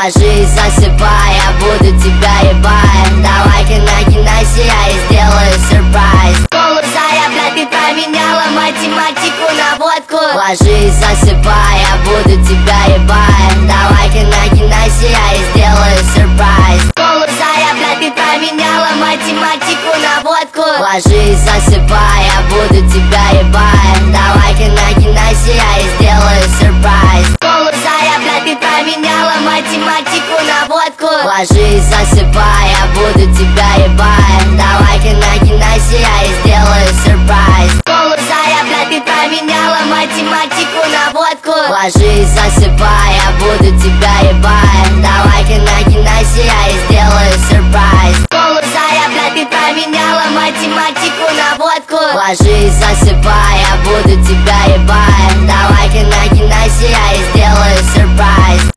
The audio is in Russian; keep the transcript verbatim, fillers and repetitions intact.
Ложись, засыпай, я буду тебя ебать. Давай-ка накинайся, я и сделаю сюрприз. Школу зая, блядь, ты променяла математику на водку. Ложись, засыпай, я буду тебя ебать. Давай-ка накинайся, я и сделаю сюрприз. Школу зая, блядь, ты променяла математику на водку. Ложись, засыпай, я буду тебя ебать. Давай-ка накинайся, я и сделаю сюрприз. Школу зая, блядь, ты променяла математику на водку. Ложись, засыпай, я буду тебя ебать. Давай-ка накинайся, я и сделаю сюрприз. Школу зая, блядь, ты променяла математику на водку. Ложись, засыпай, я буду тебя ебать. Давай-ка накинайся, я и сделаю сюрприз. Школу зая, блядь, ты променяла математику на водку. Ложись, засыпай, я буду тебя ебать. Давай-ка